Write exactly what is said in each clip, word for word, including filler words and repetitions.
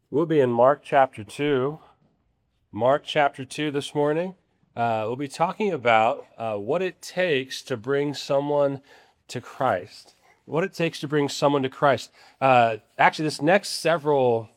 We'll be in Mark chapter two. Mark chapter two this morning. Uh, we'll be talking about uh, what it takes to bring someone to Christ. What it takes to bring someone to Christ. Uh, actually, this next several,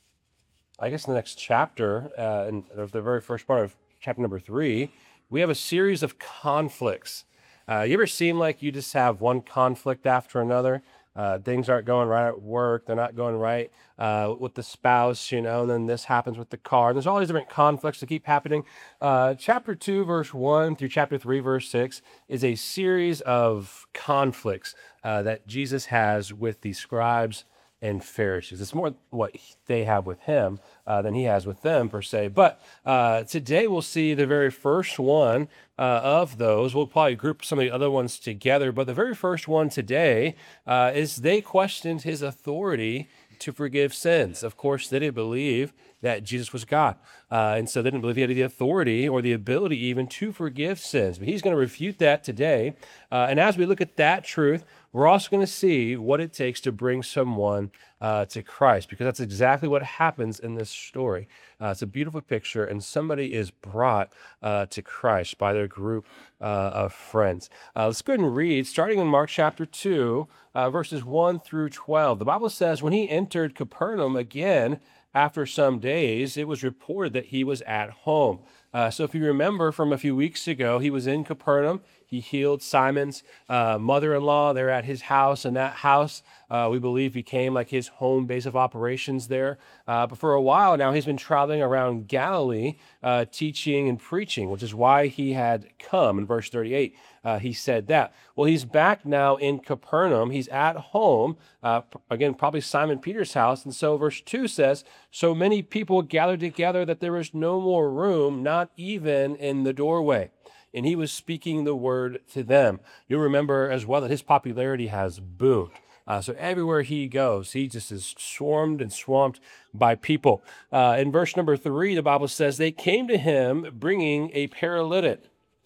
I guess the next chapter, uh, in of the very first part of chapter number three, we have a series of conflicts. Uh, you ever seem like you just have one conflict after another? Uh, things aren't going right at work. They're not going right uh, with the spouse, you know, and then this happens with the car. And there's all these different conflicts that keep happening. Uh, chapter two, verse one through chapter three, verse six is a series of conflicts uh, that Jesus has with the scribes and Pharisees. It's more what they have with him uh, than he has with them, per se. But uh, today we'll see the very first one uh, of those. We'll probably group some of the other ones together, but the very first one today uh, is they questioned his authority to forgive sins. Of course, they didn't believe that Jesus was God. Uh, and so they didn't believe he had the authority or the ability even to forgive sins. But he's going to refute that today. Uh, and as we look at that truth, we're also going to see what it takes to bring someone uh, to Christ, because that's exactly what happens in this story. Uh, it's a beautiful picture, and somebody is brought uh, to Christ by their group uh, of friends. Uh, let's go ahead and read, starting in Mark chapter two, uh, verses one through twelve. The Bible says, when he entered Capernaum again, after some days, it was reported that he was at home. Uh, so if you remember from a few weeks ago, he was in Capernaum. He healed Simon's uh, mother-in-law. They're at his house, and that house, uh, we believe, became like his home base of operations there. Uh, but for a while now, he's been traveling around Galilee, uh, teaching and preaching, which is why he had come. In verse thirty-eight, uh, he said that. Well, he's back now in Capernaum. He's at home, uh, again, probably Simon Peter's house. And so verse two says, so many people gathered together that there was no more room, not even in the doorway. And he was speaking the word to them. You'll remember as well that his popularity has boomed. Uh, so everywhere he goes, he just is swarmed and swamped by people. Uh, in verse number three, the Bible says, they came to him bringing a paralytic,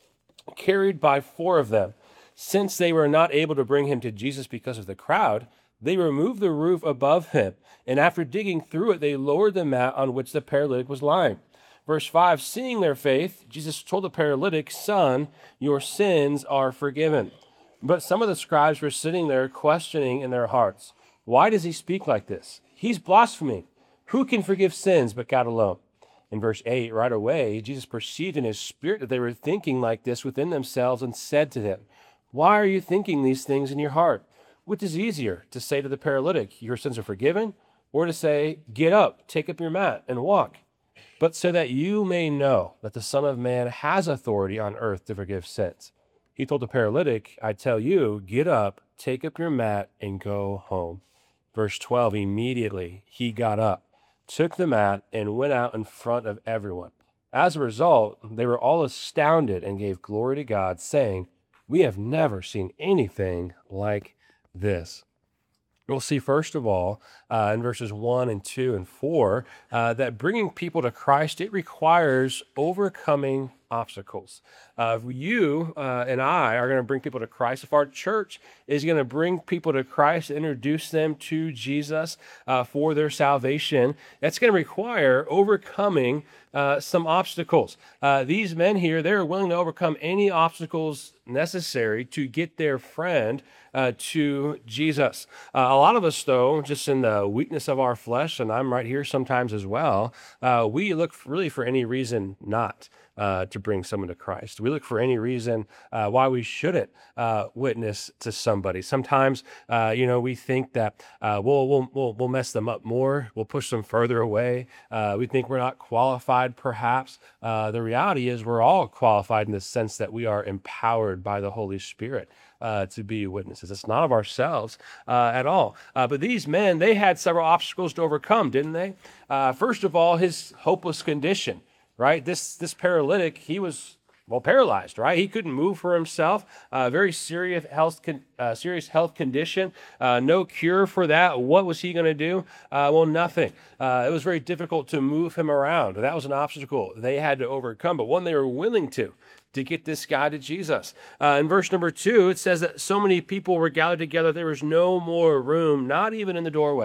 carried by four of them. Since they were not able to bring him to Jesus because of the crowd, they removed the roof above him. And after digging through it, they lowered the mat on which the paralytic was lying. Verse five, seeing their faith, Jesus told the paralytic, son, your sins are forgiven. But some of the scribes were sitting there questioning in their hearts, why does he speak like this? He's blaspheming. Who can forgive sins but God alone? In verse eight, right away, Jesus perceived in his spirit that they were thinking like this within themselves and said to them, why are you thinking these things in your heart? Which is easier, to say to the paralytic, your sins are forgiven, or to say, get up, take up your mat, and walk? But so that you may know that the Son of Man has authority on earth to forgive sins. He told the paralytic, I tell you, get up, take up your mat, and go home. Verse twelve, immediately he got up, took the mat, and went out in front of everyone. As a result, they were all astounded and gave glory to God, saying, we have never seen anything like this. We'll see, first of all, uh, in verses one and two and four, uh, that bringing people to Christ, it requires overcoming obstacles. Uh, if you uh, and I are going to bring people to Christ, if our church is going to bring people to Christ, introduce them to Jesus uh, for their salvation, that's going to require overcoming uh, some obstacles. Uh, these men here, they're willing to overcome any obstacles necessary to get their friend uh, to Jesus. Uh, a lot of us, though, just in the weakness of our flesh, and I'm right here sometimes as well, uh, we look really for any reason not Uh, to bring someone to Christ. We look for any reason uh, why we shouldn't uh, witness to somebody. Sometimes, uh, you know, we think that uh, we'll, we'll we'll we'll mess them up more. We'll push them further away. Uh, we think we're not qualified, perhaps. Uh, the reality is, we're all qualified in the sense that we are empowered by the Holy Spirit uh, to be witnesses. It's not of ourselves uh, at all. Uh, but these men, they had several obstacles to overcome, didn't they? Uh, first of all, his hopeless condition. Right? This this paralytic, he was, well, paralyzed, right? He couldn't move for himself. Uh, very serious health con- uh, serious health condition. Uh, no cure for that. What was he going to do? Uh, well, nothing. Uh, it was very difficult to move him around. That was an obstacle they had to overcome, but one they were willing to, to get this guy to Jesus. Uh, in verse number two, it says that so many people were gathered together, there was no more room, not even in the doorway.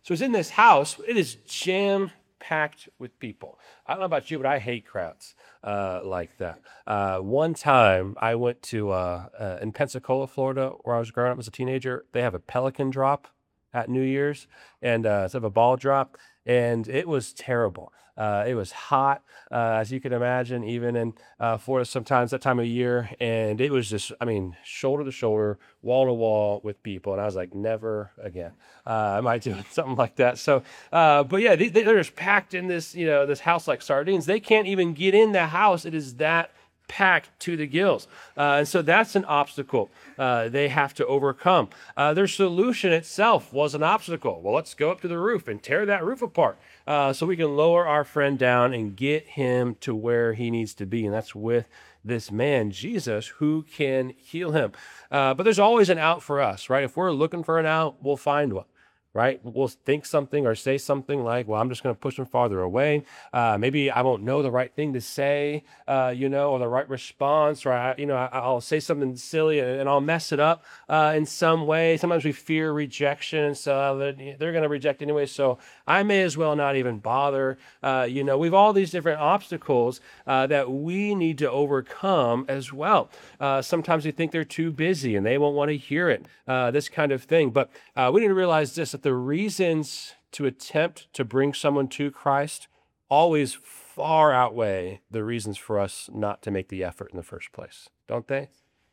So he's in this house. It is jam packed with people. I don't know about you, but I hate crowds uh, like that. Uh, one time I went to, uh, uh, in Pensacola, Florida, where I was growing up as a teenager, they have a pelican drop at New Year's and uh, instead of a ball drop. And it was terrible. Uh, it was hot, uh, as you can imagine, even in uh, Florida sometimes that time of year. And it was just, I mean, shoulder to shoulder, wall to wall with people. And I was like, never again. Uh, I might do something like that. So, uh, but yeah, they, they're just packed in this, you know, this house like sardines. They can't even get in the house. It is that packed to the gills. Uh, and so that's an obstacle uh, they have to overcome. Uh, their solution itself was an obstacle. Well, let's go up to the roof and tear that roof apart uh, so we can lower our friend down and get him to where he needs to be. And that's with this man, Jesus, who can heal him. Uh, but there's always an out for us, right? If we're looking for an out, we'll find one. Right? We'll think something or say something like, well, I'm just going to push them farther away. Uh, maybe I won't know the right thing to say, uh, you know, or the right response, or, I, you know, I, I'll say something silly and, and I'll mess it up uh, in some way. Sometimes we fear rejection, so they're, they're going to reject anyway, so I may as well not even bother. Uh, you know, we've all these different obstacles uh, that we need to overcome as well. Uh, sometimes we think they're too busy and they won't want to hear it, uh, this kind of thing. But uh, we need to realize this, that the reasons to attempt to bring someone to Christ always far outweigh the reasons for us not to make the effort in the first place, don't they?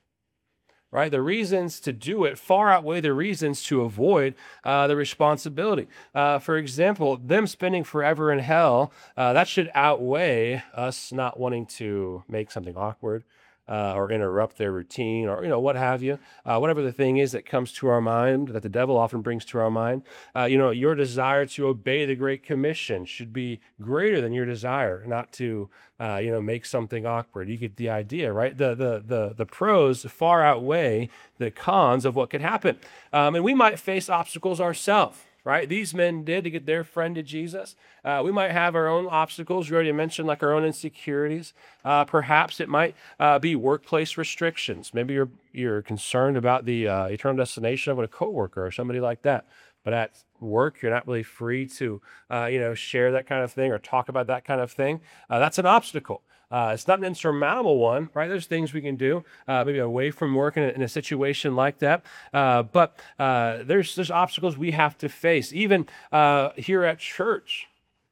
Right? The reasons to do it far outweigh the reasons to avoid uh, the responsibility. Uh, for example, them spending forever in hell, uh, that should outweigh us not wanting to make something awkward uh, or interrupt their routine, or, you know, what have you. Uh, whatever the thing is that comes to our mind, that the devil often brings to our mind. Uh, you know, your desire to obey the Great Commission should be greater than your desire not to Uh, you know, make something awkward. You get the idea, right? The the the the pros far outweigh the cons of what could happen, um, and we might face obstacles ourselves, right? These men did to get their friend to Jesus. Uh, we might have our own obstacles. You already mentioned, like our own insecurities. Uh, perhaps it might uh, be workplace restrictions. Maybe you're you're concerned about the uh, eternal destination of a coworker or somebody like that. But at work, you're not really free to, uh, you know, share that kind of thing or talk about that kind of thing. Uh, that's an obstacle. Uh, it's not an insurmountable one, right? There's things we can do, uh, maybe away from work in a, in a situation like that. Uh, but uh, there's there's obstacles we have to face. Even uh, here at church,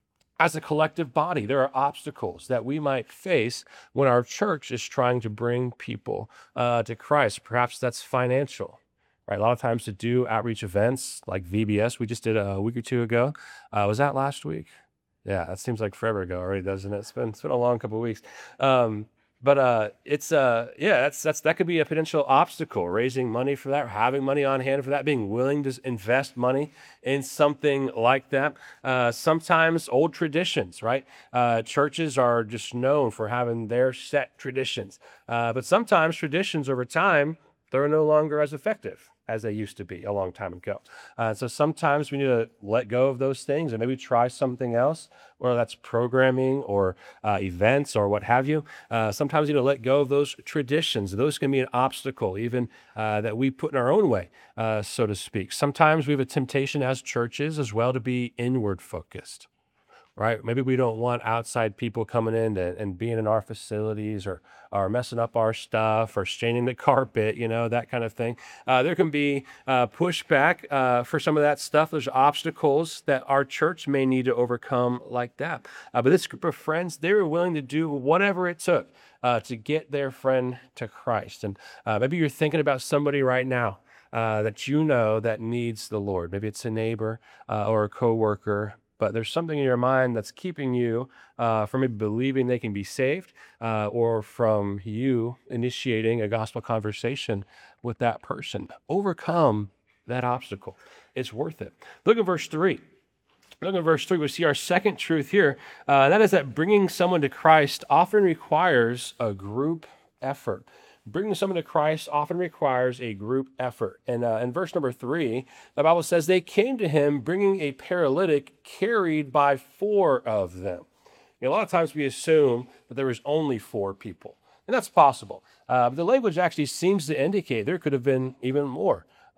as a collective body, there are obstacles that we might face when our church is trying to bring people uh, to Christ. Perhaps that's financial. Right, a lot of times to do outreach events like V B S, we just did a week or two ago. Uh, was that last week? Yeah, that seems like forever ago already, doesn't it? It's been it's been a long couple of weeks. Um, but uh, it's uh, yeah, that's that's that could be a potential obstacle. Raising money for that, or having money on hand for that, being willing to invest money in something like that. Uh, sometimes old traditions, right? Uh, churches are just known for having their set traditions, uh, but sometimes traditions over time, they're no longer as effective as they used to be a long time ago. Uh, so sometimes we need to let go of those things and maybe try something else, whether that's programming or uh, events or what have you. Uh, sometimes we need to let go of those traditions. Those can be an obstacle even uh, that we put in our own way, uh, so to speak. Sometimes we have a temptation as churches as well to be inward focused. Right? Maybe we don't want outside people coming in and, and being in our facilities or, or messing up our stuff or staining the carpet, you know, that kind of thing. Uh, there can be uh, pushback uh, for some of that stuff. There's obstacles that our church may need to overcome like that. Uh, but this group of friends, they were willing to do whatever it took uh, to get their friend to Christ. And uh, maybe you're thinking about somebody right now uh, that you know that needs the Lord. Maybe it's a neighbor uh, or a coworker. But there's something in your mind that's keeping you uh, from maybe believing they can be saved uh, or from you initiating a gospel conversation with that person. Overcome that obstacle. It's worth it. Look at verse three. Look at verse three. We see our second truth here. Uh, that is that bringing someone to Christ often requires a group effort. Bringing someone to Christ often requires a group effort. And uh, in verse number three, the Bible says, they came to him bringing a paralytic carried by four of them. You know, a lot of times we assume that there was only four people, and that's possible. Uh, but the language actually seems to indicate there could have been even more.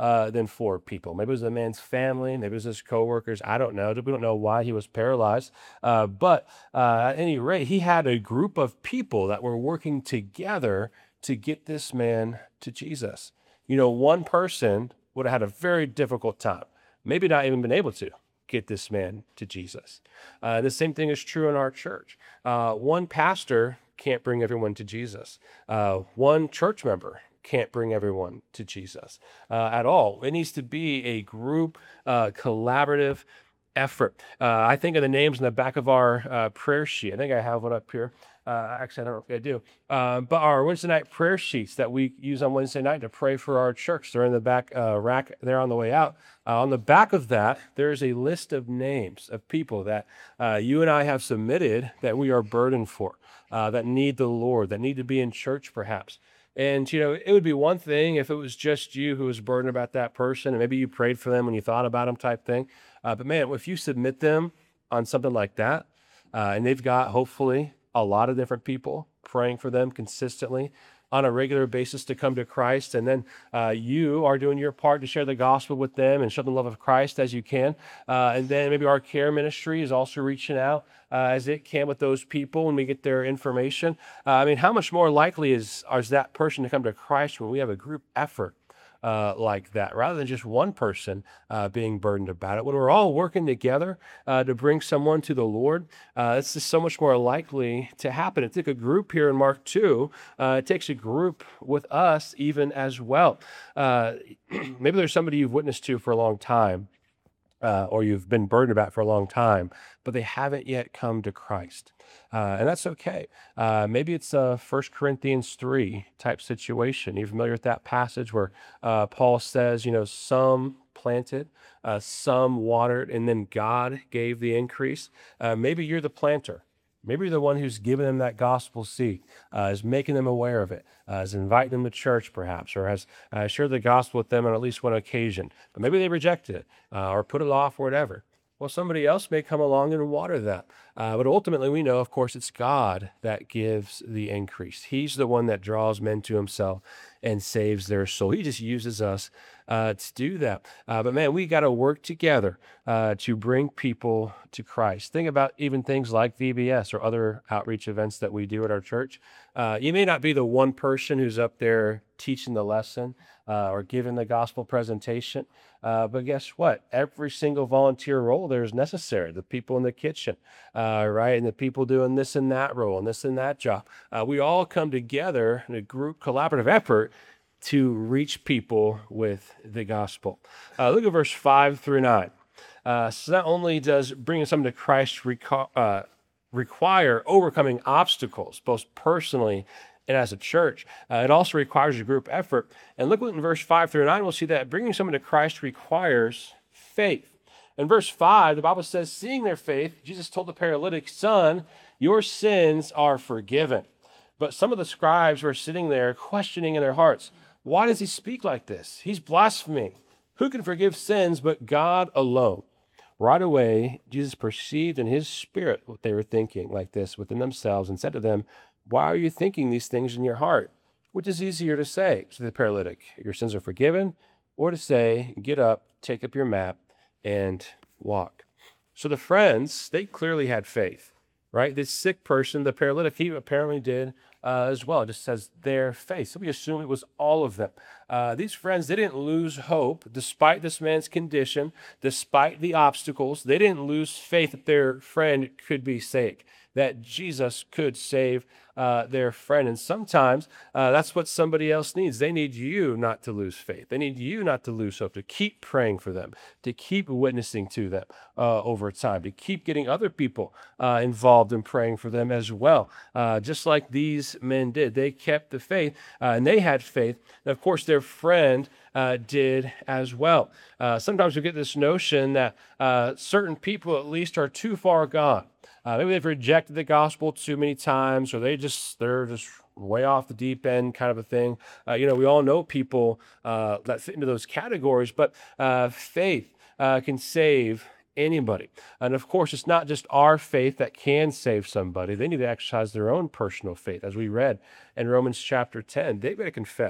uh, than four people. Maybe it was the man's family, maybe it was his coworkers. I don't know. We don't know why he was paralyzed. Uh, but uh, at any rate, he had a group of people that were working together to get this man to Jesus. You know, one person would have had a very difficult time, maybe not even been able to get this man to Jesus. Uh, the same thing is true in our church. Uh, one pastor can't bring everyone to Jesus. Uh, one church member can't bring everyone to Jesus uh, at all. It needs to be a group, uh, collaborative effort. Uh, I think of the names in the back of our uh, prayer sheet. I think I have one up here. Uh, actually, I don't know if I do. Uh, but our Wednesday night prayer sheets that we use on Wednesday night to pray for our church, they're in the back uh, rack there on the way out. Uh, on the back of that, there's a list of names of people that uh, you and I have submitted that we are burdened for, uh, that need the Lord, that need to be in church perhaps. And, you know, it would be one thing if it was just you who was burdened about that person, and maybe you prayed for them when you thought about them type thing. Uh, but man, if you submit them on something like that, uh, and they've got hopefully a lot of different people praying for them consistently on a regular basis to come to Christ, and then uh, you are doing your part to share the gospel with them and show the love of Christ as you can. Uh, and then maybe our care ministry is also reaching out uh, as it can with those people when we get their information. Uh, I mean, how much more likely is, is that person to come to Christ when we have a group effort Uh, like that, rather than just one person uh, being burdened about it? When we're all working together uh, to bring someone to the Lord, uh, it's just so much more likely to happen. It took a group here in Mark two. Uh, it takes a group with us even as well. Uh, maybe there's somebody you've witnessed to for a long time, uh, or you've been burdened about for a long time, but they haven't yet come to Christ. Uh, and that's okay. Uh, maybe it's a First Corinthians three type situation. You're familiar with that passage where uh, Paul says, you know, some planted, uh, some watered, and then God gave the increase. Uh, maybe you're the planter. Maybe you're the one who's giving them that gospel seed, uh, is making them aware of it, uh, is inviting them to church perhaps, or has uh, shared the gospel with them on at least one occasion. But maybe they rejected it uh, or put it off or whatever. Well, somebody else may come along and water that. Uh, but ultimately, we know, of course, it's God that gives the increase. He's the one that draws men to himself and saves their soul. He just uses us uh, to do that. Uh, but man, we got to work together uh, to bring people to Christ. Think about even things like V B S or other outreach events that we do at our church. Uh, you may not be the one person who's up there teaching the lesson uh, or giving the gospel presentation. Uh, but guess what? Every single volunteer role there is necessary. The people in the kitchen, uh, right? And the people doing this and that role and this and that job. Uh, we all come together in a group collaborative effort to reach people with the gospel. Uh, look at verse five through nine. Uh, so not only does bringing someone to Christ reco- uh, require overcoming obstacles, both personally and as a church, uh, it also requires a group effort. And look what in verse five through nine, we'll see that bringing someone to Christ requires faith. In verse five, the Bible says, seeing their faith, Jesus told the paralytic, son, your sins are forgiven. But some of the scribes were sitting there questioning in their hearts, why does he speak like this? He's blaspheming. Who can forgive sins but God alone? Right away, Jesus perceived in his spirit what they were thinking like this within themselves and said to them, why are you thinking these things in your heart? Which is easier to say to the paralytic, your sins are forgiven, or to say, get up, take up your mat, and walk. So the friends, they clearly had faith, right? This sick person, the paralytic, he apparently did uh, as well. It just says their faith. So we assume it was all of them. Uh, these friends, they didn't lose hope despite this man's condition, despite the obstacles. They didn't lose faith that their friend could be saved, that Jesus could save uh, their friend. And sometimes uh, that's what somebody else needs. They need you not to lose faith. They need you not to lose hope, to keep praying for them, to keep witnessing to them uh, over time, to keep getting other people uh, involved in praying for them as well. Uh, just like these men did. They kept the faith uh, and they had faith. And of course, their friend uh, did as well. Uh, sometimes we get this notion that uh, certain people at least are too far gone. Uh, maybe they've rejected the gospel too many times, or they just, they're just way off the deep end kind of a thing. Uh, you know, we all know people uh, that fit into those categories, but uh, faith uh, can save anybody. And of course, it's not just our faith that can save somebody. They need to exercise their own personal faith. As we read in Romans chapter ten, they've got to confess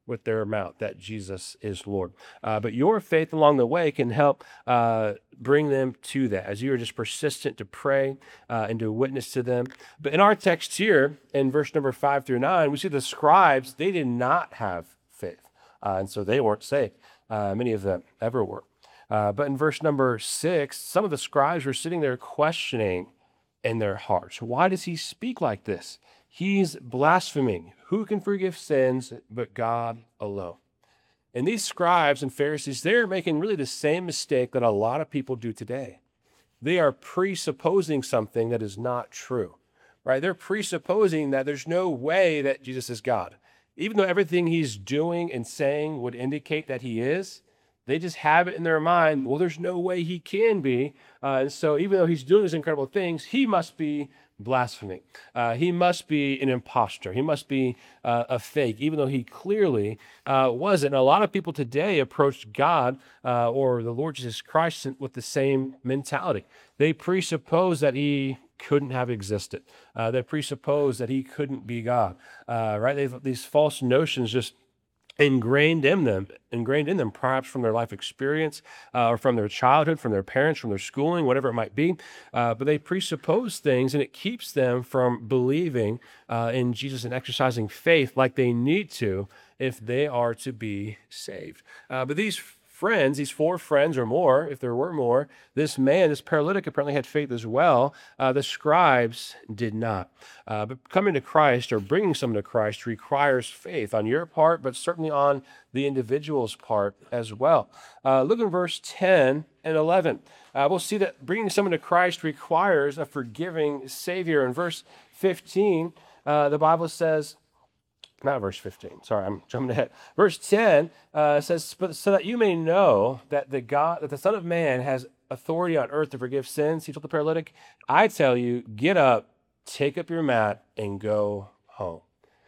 with their mouth that Jesus is Lord. Uh, but your faith along the way can help uh, bring them to that as you are just persistent to pray uh, and to witness to them. But in our text here, in verse number five through nine, we see the scribes, they did not have faith. Uh, and so they weren't saved. Uh, many of them ever were. Uh, but in verse number six, some of the scribes were sitting there questioning in their hearts. Why does he speak like this? He's blaspheming. Who can forgive sins but God alone? And these scribes and Pharisees, they're making really the same mistake that a lot of people do today. They are presupposing something that is not true, right? They're presupposing that there's no way that Jesus is God. Even though everything he's doing and saying would indicate that he is, they just have it in their mind, well, there's no way he can be. Uh, and so even though he's doing these incredible things, he must be blaspheming. Uh, he must be an imposter. He must be uh, a fake, even though he clearly uh, wasn't. And a lot of people today approach God uh, or the Lord Jesus Christ with the same mentality. They presuppose that he couldn't have existed. Uh, they presuppose that he couldn't be God, uh, right? They've these false notions just ingrained in them, ingrained in them, perhaps from their life experience uh, or from their childhood, from their parents, from their schooling, whatever it might be. Uh, but they presuppose things, and it keeps them from believing uh, in Jesus and exercising faith like they need to if they are to be saved. Uh, but these friends, these four friends or more, if there were more, this man, this paralytic apparently had faith as well. Uh, the scribes did not. Uh, but coming to Christ or bringing someone to Christ requires faith on your part, but certainly on the individual's part as well. Uh, look in verse ten and eleven. Uh, we'll see that bringing someone to Christ requires a forgiving Savior. In verse fifteen, uh, the Bible says, not verse fifteen. Sorry, I'm jumping ahead. Verse ten uh, says, "But so that you may know that the God, that the Son of Man has authority on earth to forgive sins." He told the paralytic, "I tell you, get up, take up your mat, and go home."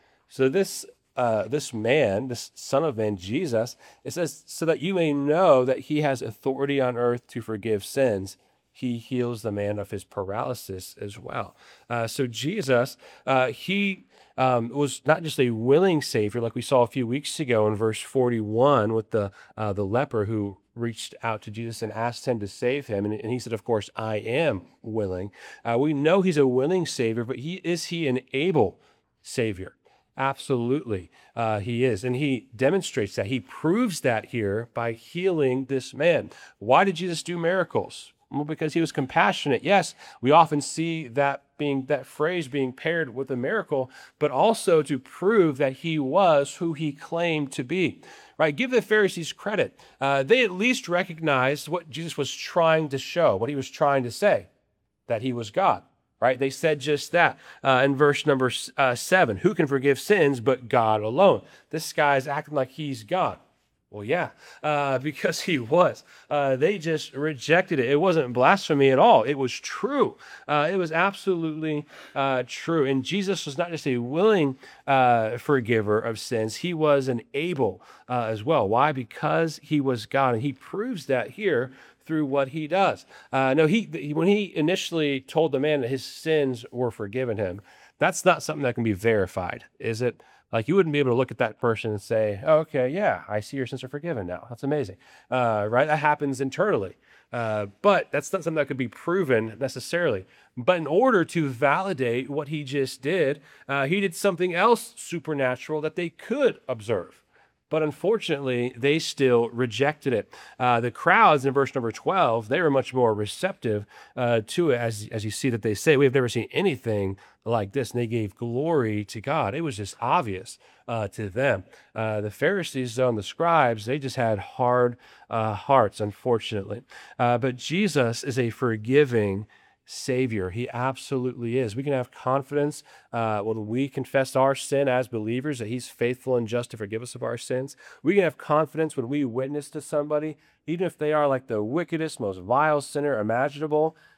So this uh, this man, this Son of Man, Jesus, it says, "So that you may know that He has authority on earth to forgive sins." He heals the man of his paralysis as well. Uh, so Jesus, uh, he um, was not just a willing Savior, like we saw a few weeks ago in verse forty-one with the uh, the leper who reached out to Jesus and asked him to save him. And, and he said, of course, I am willing. Uh, we know he's a willing Savior, but he is he an able Savior? Absolutely, uh, he is. And he demonstrates that. He proves that here by healing this man. Why did Jesus do miracles? Well, because he was compassionate. Yes, we often see that being that phrase being paired with a miracle, but also to prove that he was who he claimed to be. Right? Give the Pharisees credit. Uh, they at least recognized what Jesus was trying to show, what he was trying to say, that he was God. Right? They said just that uh, in verse number uh, seven. Who can forgive sins but God alone? This guy's acting like he's God. Well, yeah, uh, because he was. Uh, they just rejected it. It wasn't blasphemy at all. It was true. Uh, it was absolutely uh, true. And Jesus was not just a willing uh, forgiver of sins. He was an able uh, as well. Why? Because he was God. And he proves that here through what he does. Uh, no, he when he initially told the man that his sins were forgiven him, that's not something that can be verified, is it? Like, you wouldn't be able to look at that person and say, oh, okay, yeah, I see your sins are forgiven now. That's amazing, uh, right? That happens internally. Uh, but that's not something that could be proven necessarily. But in order to validate what he just did, uh, he did something else supernatural that they could observe. But unfortunately, they still rejected it. Uh, the crowds in verse number twelve, they were much more receptive uh, to it, as, as you see that they say, we have never seen anything like this. And they gave glory to God. It was just obvious uh, to them. Uh, the Pharisees, though, and the scribes, they just had hard uh, hearts, unfortunately. Uh, but Jesus is a forgiving Savior. He absolutely is. We can have confidence uh, when we confess our sin as believers that he's faithful and just to forgive us of our sins. We can have confidence when we witness to somebody, even if they are like the wickedest, most vile sinner imaginable,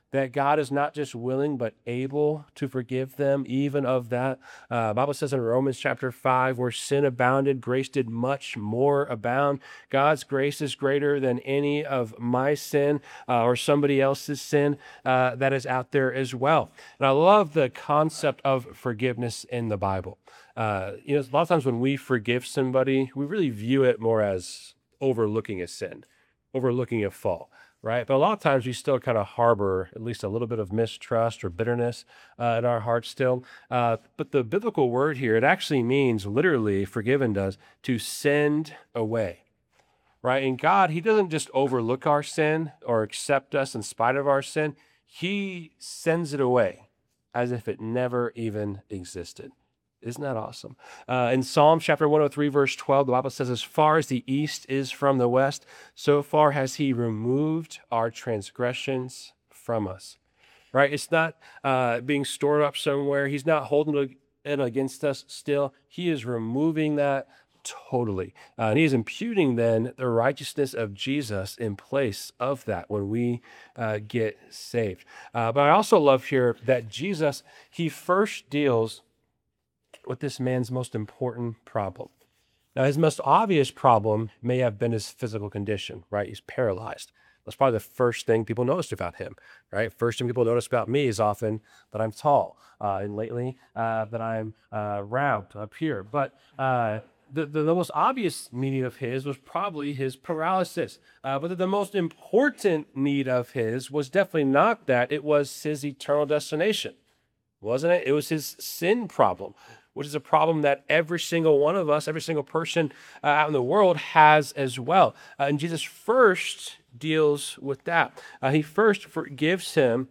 that God is not just willing, but able to forgive them even of that. Uh, the Bible says in Romans chapter five, where sin abounded, grace did much more abound. God's grace is greater than any of my sin uh, or somebody else's sin uh, that is out there as well. And I love the concept of forgiveness in the Bible. Uh, you know, a lot of times when we forgive somebody, we really view it more as overlooking a sin, overlooking a fault, right? But a lot of times we still kind of harbor at least a little bit of mistrust or bitterness uh, in our hearts still. Uh, but the biblical word here, it actually means literally, forgiven does, to send away, right? And God, he doesn't just overlook our sin or accept us in spite of our sin. He sends it away as if it never even existed. Isn't that awesome? Uh, in Psalm chapter one oh three, verse twelve, the Bible says, as far as the east is from the west, so far has he removed our transgressions from us. Right? It's not uh, being stored up somewhere. He's not holding it against us still. He is removing that totally. Uh, and he is imputing then the righteousness of Jesus in place of that when we uh, get saved. Uh, but I also love here that Jesus, he first deals with this man's most important problem. Now, his most obvious problem may have been his physical condition, right? He's paralyzed. That's probably the first thing people noticed about him, right? First thing people notice about me is often that I'm tall, uh, and lately uh, that I'm uh, round up here. But uh, the, the, the most obvious need of his was probably his paralysis. Uh, but the, the most important need of his was definitely not that. It was his eternal destination, wasn't it? It was his sin problem, which is a problem that every single one of us, every single person uh, out in the world has as well. Uh, and Jesus first deals with that. Uh, he first forgives him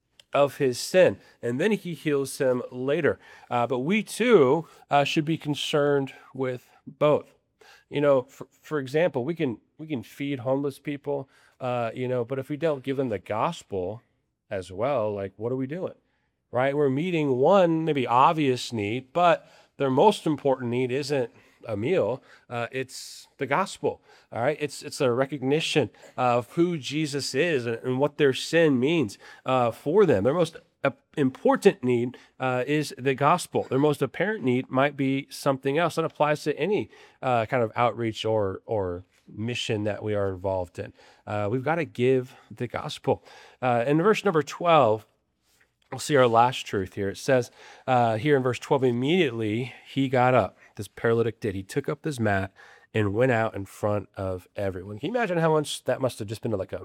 of his sin, and then he heals him later. Uh, but we too uh, should be concerned with both. You know, for, for example, we can we can feed homeless people, uh, you know, but if we don't give them the gospel as well, like what are we doing? Right? We're meeting one maybe obvious need, but their most important need isn't a meal. Uh, it's the gospel. All right. It's, it's a recognition of who Jesus is and, and what their sin means uh, for them. Their most uh, important need uh, is the gospel. Their most apparent need might be something else. That applies to any uh, kind of outreach or, or mission that we are involved in. Uh, we've got to give the gospel. Uh, in verse number twelve, we'll see our last truth here. It says uh, here in verse twelve, immediately he got up. This paralytic did. He took up his mat and went out in front of everyone. Can you imagine how much that must have just been like a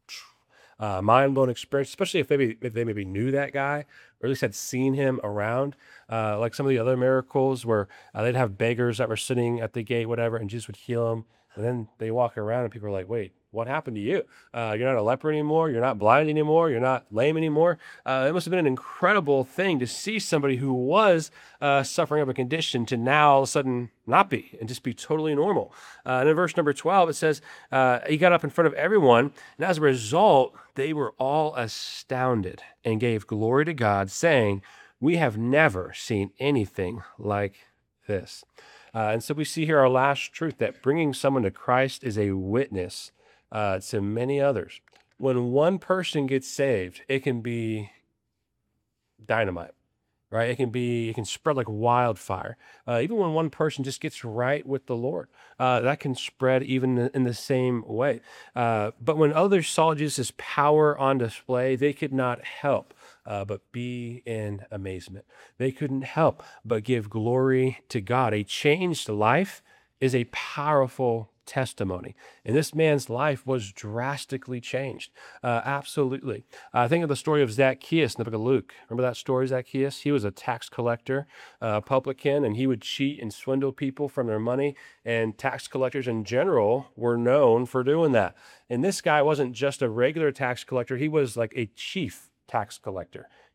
uh, mind-blowing experience, especially if maybe if they maybe knew that guy or at least had seen him around, uh, like some of the other miracles where uh, they'd have beggars that were sitting at the gate, whatever, and Jesus would heal them. And then they walk around and people are like, wait, what happened to you? Uh, you're not a leper anymore. You're not blind anymore. You're not lame anymore. Uh, it must have been an incredible thing to see somebody who was uh, suffering of a condition to now all of a sudden not be and just be totally normal. Uh, and in verse number twelve, it says, uh, he got up in front of everyone. And as a result, they were all astounded and gave glory to God, saying, we have never seen anything like this. Uh, and so we see here our last truth, that bringing someone to Christ is a witness uh, to many others. When one person gets saved, it can be dynamite, right? It can be, it can spread like wildfire. Uh, even when one person just gets right with the Lord, uh, that can spread even in the same way. Uh, but when others saw Jesus' power on display, they could not help Uh, but be in amazement. They couldn't help but give glory to God. A changed life is a powerful testimony. And this man's life was drastically changed. Uh, absolutely. Uh, think of the story of Zacchaeus in the book of Luke. Remember that story, Zacchaeus? He was a tax collector, a uh, publican, and he would cheat and swindle people from their money. And tax collectors in general were known for doing that. And this guy wasn't just a regular tax collector. He was like a chief tax collector.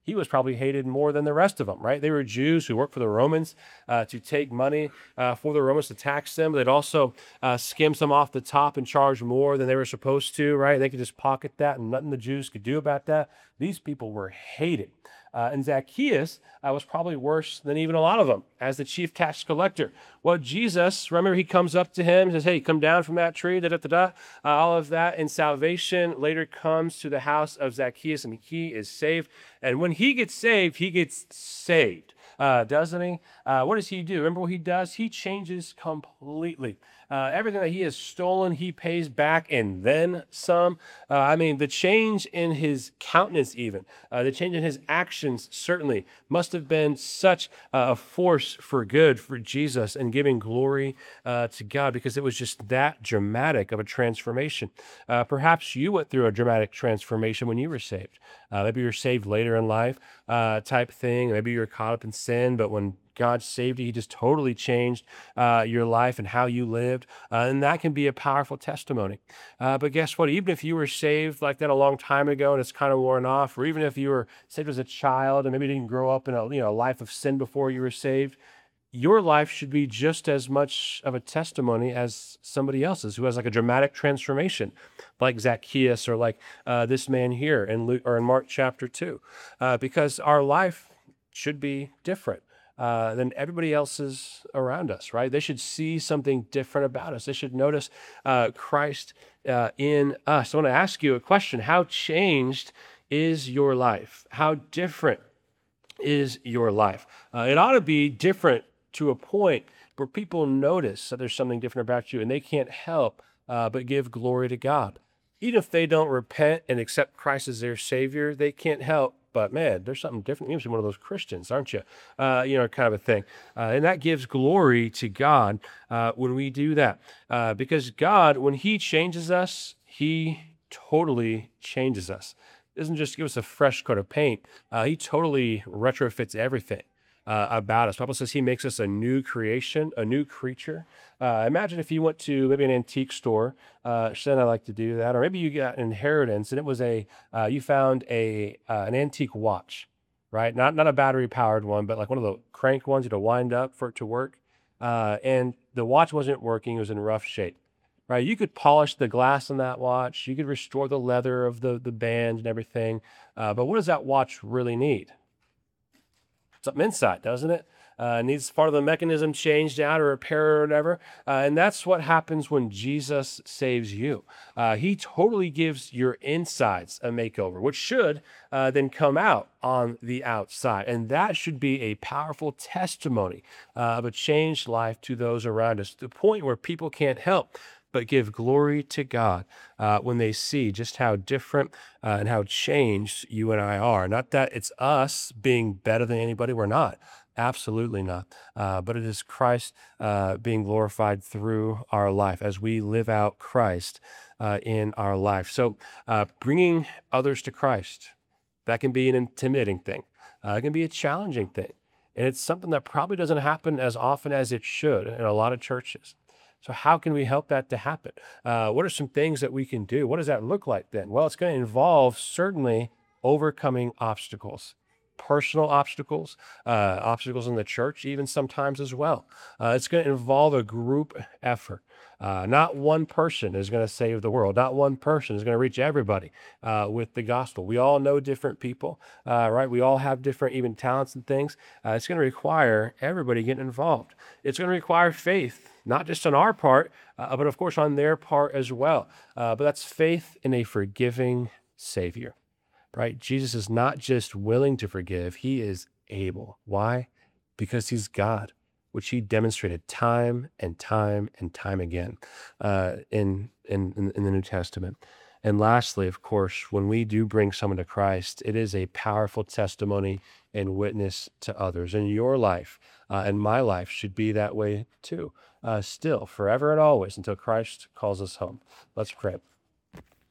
he was probably hated more than the rest of them, right? They were Jews who worked for the Romans uh, to take money uh, for the Romans to tax them. They'd also uh, skim some off the top and charge more than they were supposed to, right? They could just pocket that and nothing the Jews could do about that. These people were hated. Uh, and Zacchaeus uh, was probably worse than even a lot of them as the chief tax collector. Well, Jesus, remember, he comes up to him and says, hey, come down from that tree, da da da da. Uh, all of that. And salvation later comes to the house of Zacchaeus, and he is saved. And when he gets saved, he gets saved, uh, doesn't he? Uh, what does he do? Remember what he does? He changes completely. Uh, everything that he has stolen, he pays back and then some. Uh, I mean, the change in his countenance even, uh, the change in his actions certainly must have been such uh, a force for good for Jesus and giving glory uh, to God, because it was just that dramatic of a transformation. Uh, perhaps you went through a dramatic transformation when you were saved. Uh, maybe you were saved later in life uh, type thing. Maybe you were caught up in sin, but when God saved you, he just totally changed uh, your life and how you lived. Uh, and that can be a powerful testimony. Uh, but guess what? Even if you were saved like that a long time ago and it's kind of worn off, or even if you were saved as a child and maybe didn't grow up in a you know life of sin before you were saved, your life should be just as much of a testimony as somebody else's who has like a dramatic transformation, like Zacchaeus or like uh, this man here in Luke or in Mark chapter two, uh, because our life should be different Uh, than everybody else's around us, right? They should see something different about us. They should notice uh, Christ uh, in us. I want to ask you a question. How changed is your life? How different is your life? Uh, it ought to be different to a point where people notice that there's something different about you and they can't help uh, but give glory to God. Even if they don't repent and accept Christ as their Savior, they can't help but, man, there's something different. You're one of those Christians, aren't you? Uh, you know, kind of a thing. Uh, and that gives glory to God uh, when we do that. Uh, because God, when he changes us, he totally changes us. He doesn't just give us a fresh coat of paint. Uh, he totally retrofits everything uh, about us. The Bible says he makes us a new creation, a new creature. Uh, imagine if you went to maybe an antique store. Uh, Shen, I like to do that. Or maybe you got an inheritance and it was a, uh, you found a uh, an antique watch, right? Not not a battery powered one, but like one of the crank ones you had to wind up for it to work. Uh, and the watch wasn't working. It was in rough shape, right? You could polish the glass on that watch. You could restore the leather of the, the band and everything. Uh, but what does that watch really need? Something inside, doesn't it? Uh, needs part of the mechanism changed out or repaired or whatever. Uh, and that's what happens when Jesus saves you. Uh, he totally gives your insides a makeover, which should uh, then come out on the outside. And that should be a powerful testimony uh, of a changed life to those around us, to the point where people can't help but give glory to God uh, when they see just how different uh, and how changed you and I are. Not that it's us being better than anybody, we're not. Absolutely not. Uh, but it is Christ uh, being glorified through our life as we live out Christ uh, in our life. So uh, bringing others to Christ, that can be an intimidating thing. Uh, it can be a challenging thing. And it's something that probably doesn't happen as often as it should in a lot of churches. So how can we help that to happen? Uh, what are some things that we can do? What does that look like then? Well, it's going to involve certainly overcoming obstacles, personal obstacles, uh, obstacles in the church, even sometimes as well. Uh, it's going to involve a group effort. Uh, not one person is going to save the world. Not one person is going to reach everybody uh, with the gospel. We all know different people, uh, right? We all have different even talents and things. Uh, it's going to require everybody getting involved. It's going to require faith, not just on our part, uh, but of course on their part as well. Uh, but that's faith in a forgiving Savior, right? Jesus is not just willing to forgive, he is able. Why? Because he's God, which he demonstrated time and time and time again uh, in, in, in the New Testament. And lastly, of course, when we do bring someone to Christ, it is a powerful testimony and witness to others. And your life uh, and my life should be that way too, uh, still, forever and always, until Christ calls us home. Let's pray.